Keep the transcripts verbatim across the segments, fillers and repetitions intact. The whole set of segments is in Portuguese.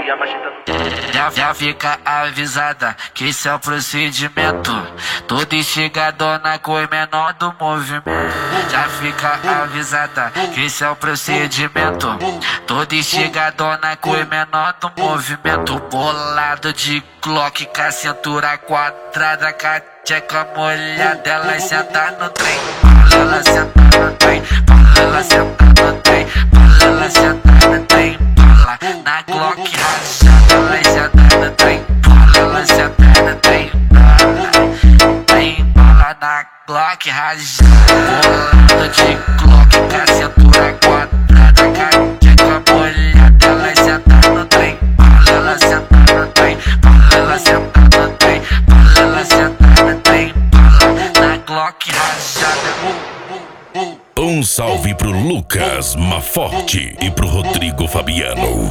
e abaixando. Já, já fica avisada que isso é o procedimento. Toda instigadona com o menor do movimento. Já fica avisada que isso é o procedimento. Toda instigadona com o menor do movimento. Bolado de Glock com a cintura quadrada, com a tcheca molhada. Ela senta no trem, ela senta no trem, ela senta no trem, ela senta no trem, na Glock rachada. Ela senta no trem, ela senta no trem, tem bala na Glock rachada. Bolado de Glock com a cintura quadrada, com a tcheca molhada. Ela senta no trem, ela senta no trem, ela senta no trem, ela senta no trem, na Glock rachada. Um salve pro Lucas Maforte e pro Rodrigo Fabiano.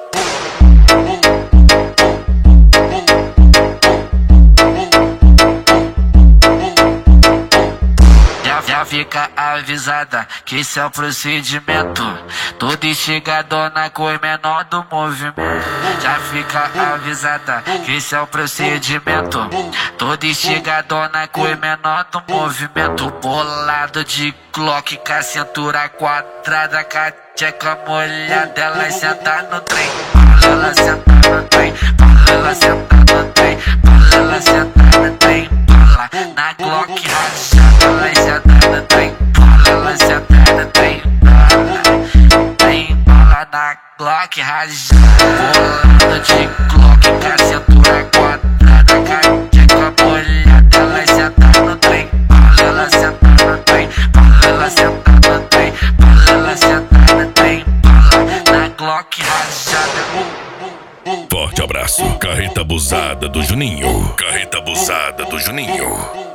Já fica avisada que isso é o procedimento. Toda instigadona com o menor do movimento. Já fica avisada que isso é o procedimento. Toda instigadona com o menor do movimento. Bolado de Glock com a cintura quadrada, com a tcheca molhada. Ela senta no trem, ela senta no trem, ela senta no trem, ela senta no trem, na Glock rachada. Ela senta no trem, ela senta no trem, tem bala na Glock rachada. Bolado de Glock com a cintura quadrada, com a tcheca molhada. Ela senta no trem, ela senta no trem, ela senta no trem, ela senta no trem, na Glock rachada. Forte abraço, carreta abusada do Juninho. Carreta abusada do Juninho.